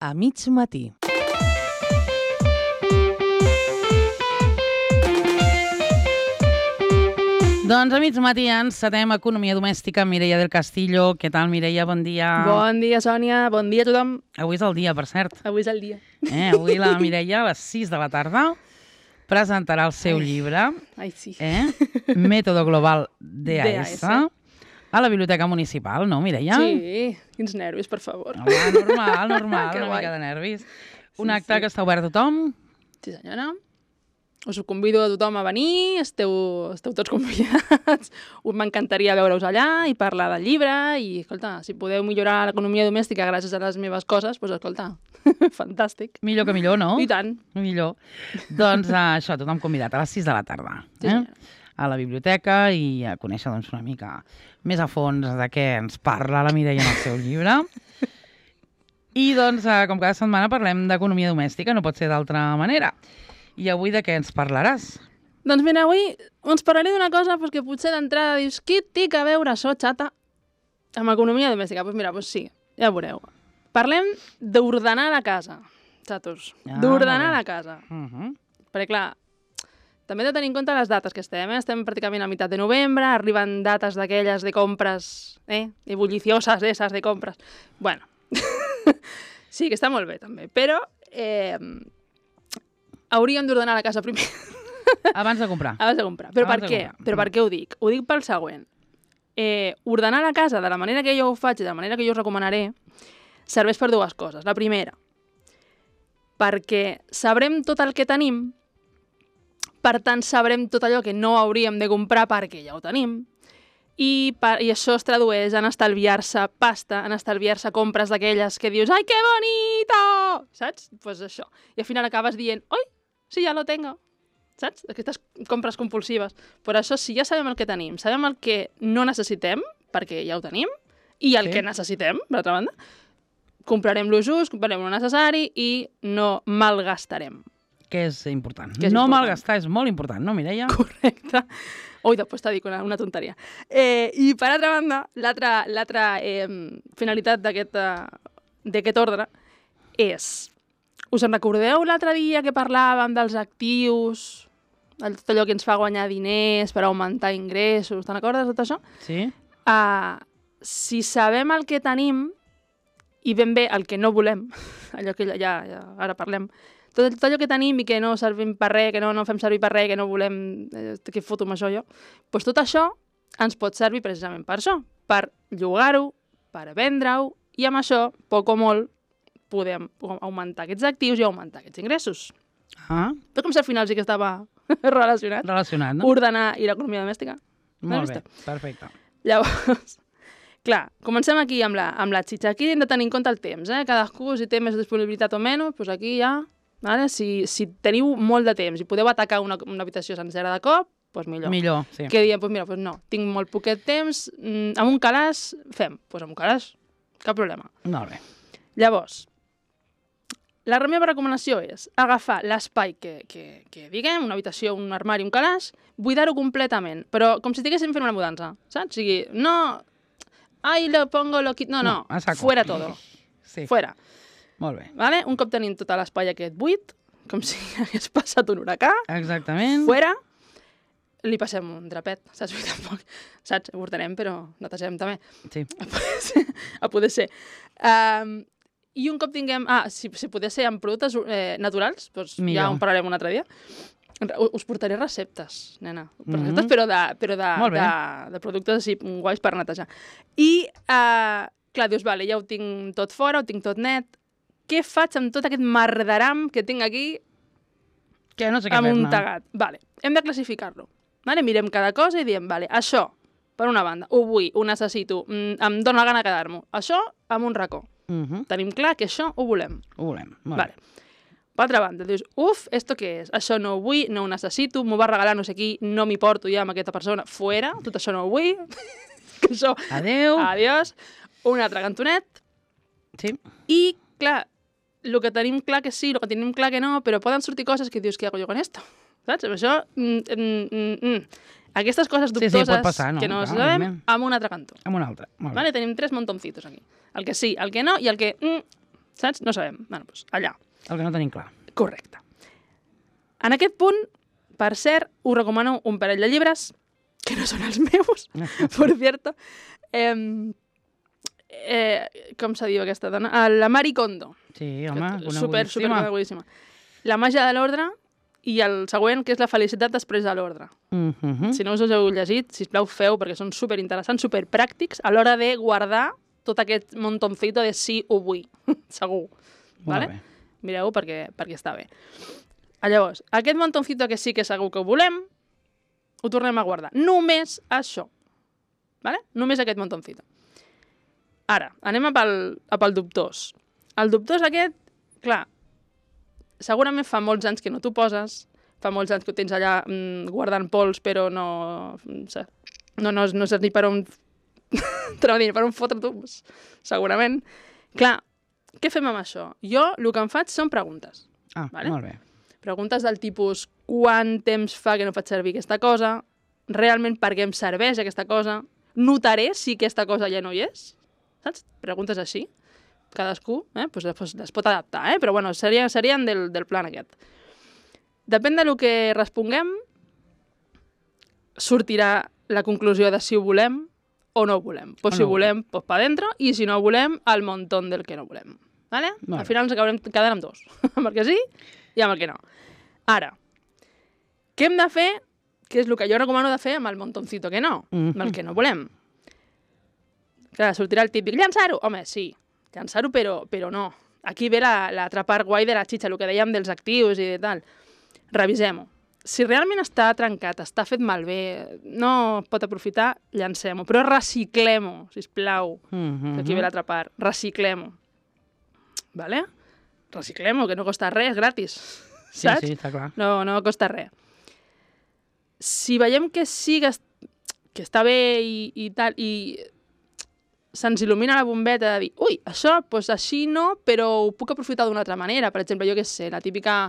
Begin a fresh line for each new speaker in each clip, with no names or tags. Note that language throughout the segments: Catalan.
a mig matí. Doncs a mig matí encetem Economia Domèstica amb Mireia del Castillo. Què tal, Mireia? Bon dia.
Bon dia, Sònia. Bon dia a tothom.
Avui és el dia, per cert.
Avui és el dia.
Avui la Mireia, a les 6 de la tarda, presentarà el seu llibre,
Ai, sí.
Método Global DAS, a la Biblioteca Municipal, no, Mireia?
Sí, quins nervis, per favor.
Home, normal,
Que
una
guai.
mica de nervis. Un acte que està obert a tothom.
Sí, senyora. Us convido a tothom a venir, esteu tots convidats. M'encantaria veure-us allà i parlar del llibre i, escolta, si podeu millorar l'economia domèstica gràcies a les meves coses, doncs, escolta, fantàstic.
Millor que millor, no?
I tant.
Millor. Doncs això, tothom convidat a les 6 de la tarda.
Sí,
a la biblioteca i a conèixer doncs, una mica més a fons de què ens parla la Mireia en el seu llibre. I doncs, com cada setmana parlem d'economia domèstica, no pot ser d'altra manera. I avui de què ens parlaràs?
Doncs mira, avui us parlaré d'una cosa que potser d'entrada dius, què té a veure això, xata, amb economia domèstica? Doncs mira, sí, ja ho veureu. Parlem d'ordenar la casa, xatos. D'ordenar la casa. Perquè, clar, també he de tenir en compte les dates que estem. Estem pràcticament a meitat de novembre, arriben dates d'aquelles de compres, ebullicioses esas de compres. Bueno, sí, que està molt bé, també. Però hauríem d'ordenar la casa primer.
Abans de comprar.
Abans de comprar. Però per què? Però per què ho dic? Ho dic pel següent. Ordenar la casa de la manera que jo ho faig i de la manera que jo us recomanaré serveix per dues coses. La primera, perquè sabrem tot el que tenim, per tant sabrem tot allò que no hauríem de comprar perquè ja ho tenim, i això es tradueix en estalviar-se pasta, en estalviar-se compres d'aquelles que dius «Ai, que bonito!» Saps? Doncs pues això. I al final acabes dient «Oi, sí, ja lo tengo!» Saps? Aquestes compres compulsives. Per això, si ja sabem el que tenim, sabem el que no necessitem, perquè ja ho tenim, i el que necessitem, per altra banda, comprarem lo just, comprarem lo necessari i no malgastarem.
Que és important. No malgastar és molt important, no, Mireia?
Correcte. Ui, després t'ha dit una tonteria. I, per altra banda, l'altra finalitat d'aquest ordre és... Us en recordeu l'altre dia que parlàvem dels actius, tot allò que ens fa guanyar diners per augmentar ingressos, te'n recordes de tot això?
Sí.
Si sabem el que tenim i ben bé el que no volem, allò que ja ara parlem, tot allò que tenim i que no servim per res, que no fem servir per res, que no volem, que foto amb això jo, doncs tot això ens pot servir precisament per això, per llogar-ho, per vendre-ho, i amb això, poc o molt, podem augmentar aquests actius i augmentar aquests ingressos. Però com si al final sí que estava relacionat.
Relacionat, no?
Ordenar i l'economia domèstica.
Molt bé, perfecte.
Llavors, clar, comencem aquí amb la xitxa. Aquí hem de tenir en compte el temps, Cadascú, si té més disponibilitat o menys, doncs aquí ja... Si teniu molt de temps i podeu atacar una habitació sencera de cop, doncs millor.
Millor, sí.
Que diem, doncs mira, doncs no, tinc molt poquet temps, amb un calaix fem. Doncs amb un calaix, cap problema.
Molt bé.
Llavors, la meva recomanació és agafar l'espai que diguem, una habitació, un armari, un calaix, buidar-ho completament, però com si estiguéssim fent una mudança, saps? O sigui, no, ai, lo pongo, lo quito, no, fuera todo,
sí.
Fuera.
Molt bé.
Vale? Un cop tenim tot l'espai aquest buit, com si hagués passat un huracà,
exactament.
Fuera, li passem un drapet, saps? Tampoc, saps? Ho ordenem, però netegem també.
Sí.
A poder ser. I un cop tinguem... si poder ser amb productes naturals, doncs ja en parlarem un altre dia. Us portaré receptes, nena. Receptes, però de productes així guais per netejar. I, clar, dius, vale, ja ho tinc tot fora, ho tinc tot net. Què faig amb tot aquest merderam que tinc aquí amuntegat? Vale, hem de classificar-lo. Vale? Mirem cada cosa i diem, vale, això, per una banda, ho vull, ho necessito, em dóna la gana de quedar-m'ho. Això, amb un racó. Tenim clar que això ho volem.
Ho volem, molt
bé. Per altra banda, dius, esto què és? Això no ho vull, no ho necessito, m'ho va regalar no sé qui, no m'hi porto ja amb aquesta persona, fuera, tot això no ho vull. Això,
adéu.
Adiós. Un altre cantonet.
Sí.
I, clar, el que tenim clar que sí, el que tenim clar que no, però poden sortir coses que dius, què hago jo con esto? Saps? Això... Aquestes coses dubtoses que no sabem, amb un altre cantó.
Amb un altre, molt bé.
Vale? Tenim 3 montoncitos aquí. El que sí, el que no i el que... Saps? No sabem. Bueno, doncs allà.
El que no tenim clar.
Correcte. En aquest punt, per cert, us recomano un parell de llibres, que no són els meus, per cierto. Com se diu aquesta dona? La Marie Kondo.
Sí, home,
Super
conegudíssima.
conegudíssima. La màgia de l'ordre i el següent, que és la felicitat després de l'ordre. Si no us heu llegit, sisplau, feu, perquè són superinteressants, superpràctics, a l'hora de guardar tot aquest montoncito de sí ho vull, segur.
Molt bé.
Mireu perquè està bé. Llavors, aquest montoncito que sí que segur que ho volem, ho tornem a guardar. Només això. Vale? Només aquest montoncito. Ara, anem a pel dubtós. El dubtós aquest, clar, segurament fa molts anys que no t'ho poses, fa molts anys que ho tens allà guardant pols, però no saps ni per on per on fotre-t'ho, segurament. Clar, què fem amb això? Jo el que em faig són preguntes.
Vale? Molt bé.
Preguntes del tipus quant temps fa que no faig servir aquesta cosa, realment per què em serveix aquesta cosa, notaré si aquesta cosa ja no hi és, saps? Preguntes així. Cadascú pues les pot adaptar, però bueno, serien del plan aquest. Depèn del que responguem, sortirà la conclusió de si ho volem o no ho volem. Pues si ho volem, pues pa dentro, i si no ho volem, al montón del que no volem. Vale? Al final ens acabarem quedant amb dos. Amb el que sí i amb el que no. Ara, què hem de fer? Què és el que jo recomano de fer amb el montoncito que no? Amb el que no volem. Clar, sortirà el típic, llançar-ho! Home, sí, llançar-ho, però no. Aquí ve l'altra part guai de la xitxa, el que dèiem dels actius i tal. Revisem-ho. Si realment està trencat, està fet malbé, no pot aprofitar, llancem-ho. Però reciclem-ho, sisplau. Aquí ve l'altra part. Reciclem-ho. Vale? Reciclem-ho, que no costa res, és gratis. Saps?
Sí, està clar.
No costa res. Si veiem que sí que està bé i tal, i se'ns il·lumina la bombeta de dir ui, això, doncs així no, però ho puc aprofitar d'una altra manera. Per exemple, jo què sé, la típica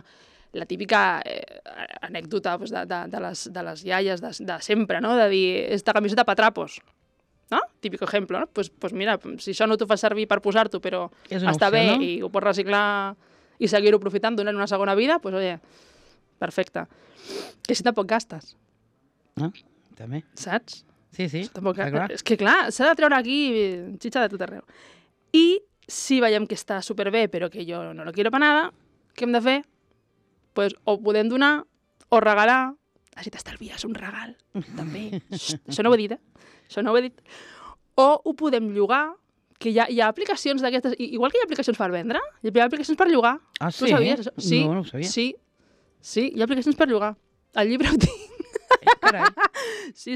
anècdota pues, de les iaies de sempre, no? De dir, esta camiseta pa trapos. ¿No? Típico ejemplo, ¿no? Pues mira, si això no t'ho fa servir per posar-t'ho, però està bé, no? I ho pots reciclar i seguir-ho aprofitant, donar una segona vida, pues oye, perfecte. Que si tampoc gastes.
També.
Saps?
Sí,
tampoc
està clar.
És que clar, s'ha de treure aquí xitxa de tot arreu. I si veiem que està superbé, però que jo no lo quiero pa nada, què hem de fer? Pues o podem donar o regalar. Així t'estalvies un regal, també. Això no ho he dit, Això no ho he dit. O ho podem llogar, que hi ha aplicacions d'aquestes, igual que hi ha aplicacions per vendre, hi ha aplicacions per llogar.
Ah, sí?
Tu ho sabies, això? Sí,
no ho sabia.
Sí, hi ha aplicacions per llogar. El llibre ho tinc.
Carai.
Sí.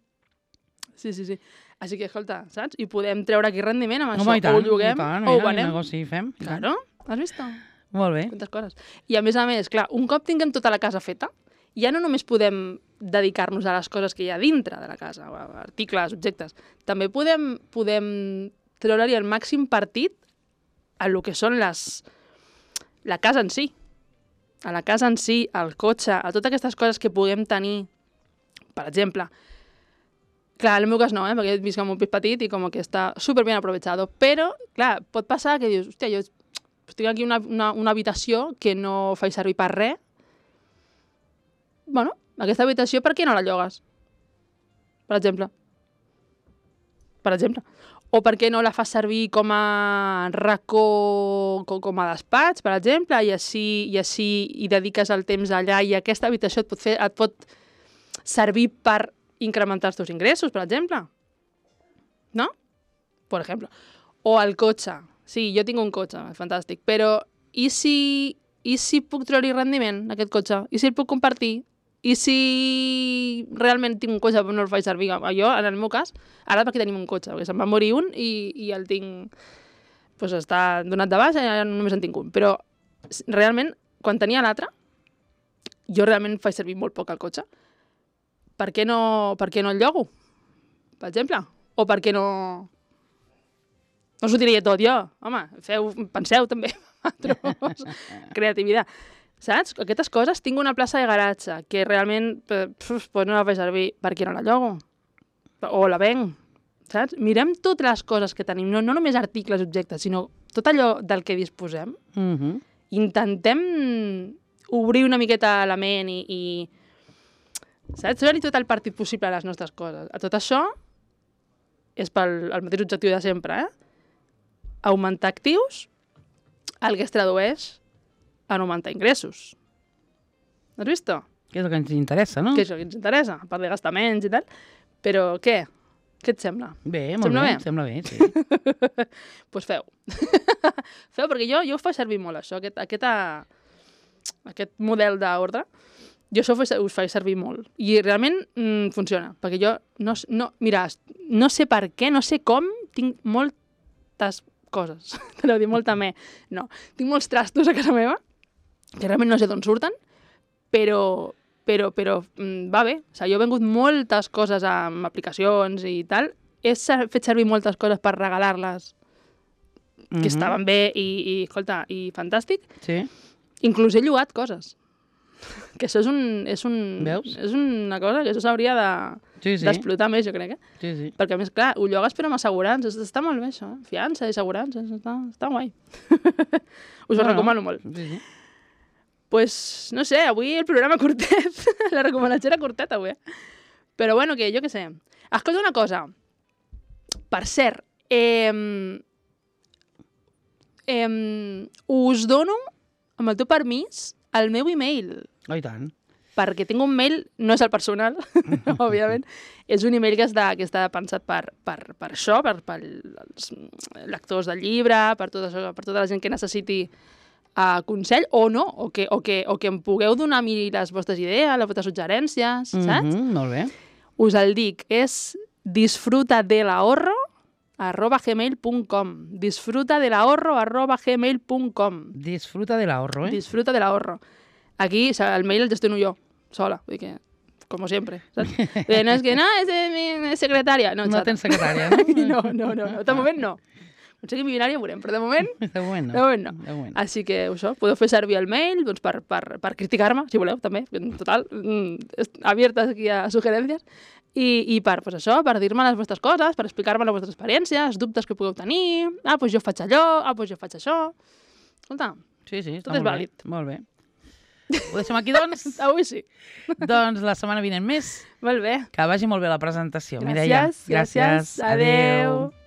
Així que, escolta, saps? I podem treure aquí rendiment amb això.
Home, i tant,
o ho lloguem, o ho venem.
Negoci fem.
Claro, has vist?
Molt bé.
Quantes coses. I a més, clar, un cop tinguem tota la casa feta, ja no només podem dedicar-nos a les coses que hi ha dintre de la casa, articles, objectes, també podem treure-hi el màxim partit a lo que són la casa en si. A la casa en si, al cotxe, a totes aquestes coses que puguem tenir. Per exemple, clar, en el meu cas no, perquè visc en un pis petit i com que està superben aprovechado, però, clar, pot passar que dius, hòstia, jo tinc aquí una habitació que no faig servir per res. Bueno, aquesta habitació per què no la llogues? Per exemple. O per què no la fas servir com a racó, com a despatx, per exemple, i així hi dediques el temps allà i aquesta habitació et pot servir per incrementar els teus ingressos, per exemple. No? Per exemple. O el cotxe. Sí, jo tinc un cotxe, és fantàstic, però i si puc treure-hi rendiment, aquest cotxe? I si el puc compartir? I si realment tinc un cotxe però no el faig servir? Jo, en el meu cas, ara perquè tenim un cotxe, perquè se'n va morir un i el tinc... Doncs està donat de baix i ara només en tinc un. Però realment, quan tenia l'altre, jo realment faig servir molt poc el cotxe. Per què no el llogo? Per exemple. O per què no... No s'ho diria tot jo. Home, penseu també. Creativitat. Saps? Aquestes coses, tinc una plaça de garatge que realment no la faig servir. Per què no la llogo? O la venc. saps? Mirem totes les coses que tenim, no només articles, objectes, sinó tot allò del que disposem. Intentem obrir una miqueta la ment i saps? Donar-hi tot el partit possible a les nostres coses. A tot això és pel mateix objectiu de sempre, augmentar actius, el que es tradueix en augmentar ingressos. Has vist?
Que és el que ens interessa, no?
Que és el que ens interessa, a part de gastar menys i tal. Però què? Què et sembla?
Bé, molt bé, em sembla bé, sí.
Doncs feu. Feu, perquè jo ho faig servir molt, això, aquest model d'ordre. Jo això us faig servir molt. I realment funciona, perquè jo mira, no sé per què, no sé com, tinc moltes coses. T'aneu a dir molta no. Tinc molts trastos a casa meva, que realment no sé d'on surten, però va bé. O sigui, jo he vengut moltes coses amb aplicacions i tal. He fet servir moltes coses per regalar-les, que estaven bé i escolta, i fantàstic.
Sí.
Inclús he llogat coses. Que això és
Veus?
una cosa que això s'hauria d'explotar més, jo crec.
Sí.
Perquè, a més, clar, ho llogues però amb assegurances. Està molt bé, això. Fiança i assegurances. Està guai. Us ho recomano molt.
Sí.
Pues, no sé, avui el programa curtet. La recomanació era curteta, avui. Però bueno, que jo què sé. Escolta una cosa. Per cert, us dono, amb el teu permís, el meu e-mail.
Oh, i tant.
Perquè tinc un mail, no és el personal, òbviament, és un e-mail que està pensat per això, per els lectors del llibre, per tota la gent que necessiti consell, o no, o que em pugueu donar a mi les vostres idees, les vostres suggerències, saps?
Molt bé.
Us el dic, és disfrutadelahorro@gmail.com disfrutadelahorro@gmail.com
Disfruta del ahorro,
Disfruta del ahorro. Aquí el mail el gestiono jo, sola, vull dir que, como siempre, saps? No és que, no, és de mi secretària. No
tens secretària, no?
No. De moment no. Quan sigui milionària ho veurem, però de moment...
De moment no.
De moment no. Així que això, podeu fer servir el mail doncs, per criticar-me, si voleu, també. En total, abiertes aquí a sugerències. I per això, per dir-me les vostres coses, per explicar-me les vostres experiències, dubtes que pugueu tenir. Doncs jo faig allò, doncs jo faig això. Escolta,
Sí, està
tot és
molt
vàlid.
bé. Molt bé. Ho deixem aquí, doncs?
Avui sí.
Doncs la setmana vinent més.
Molt bé.
Que vagi molt bé la presentació.
Gràcies.
Adéu.